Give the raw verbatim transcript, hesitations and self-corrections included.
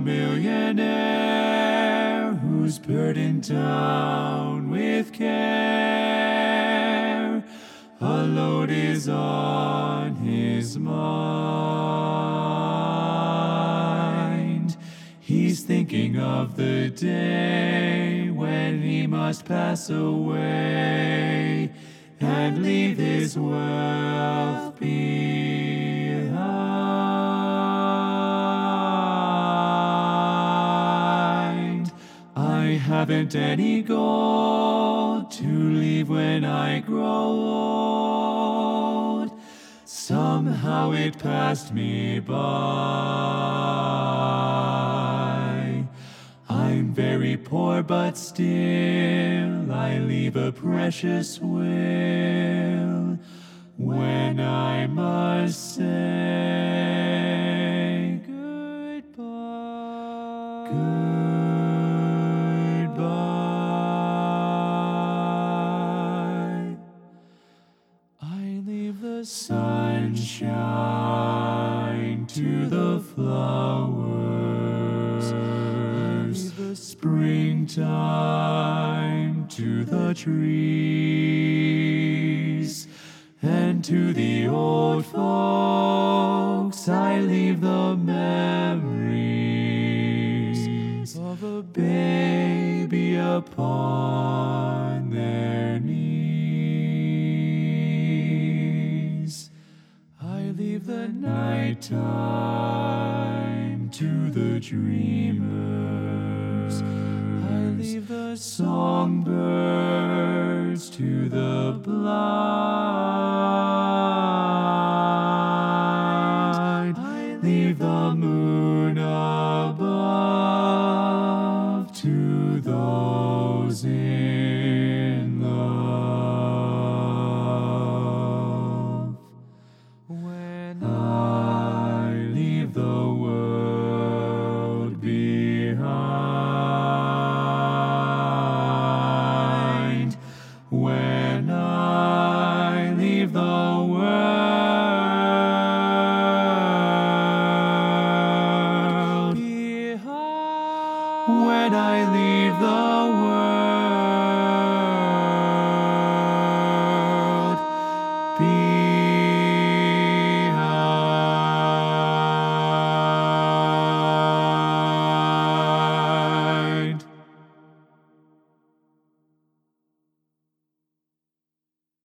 millionaire who's burdened down with care. A load is on his mind. He's thinking of the day when he must pass away and leave his wealth behind. I haven't any gold to leave when I grow old. Somehow it passed me by. I'm very poor, but still I leave a precious will when I must say goodbye. Goodbye. I leave the sunshine to the flowers, the springtime to the trees, and to the old folks I leave the memories of a baby upon their knees. I leave the nighttime to the dreamers. I leave the songbirds to the blind.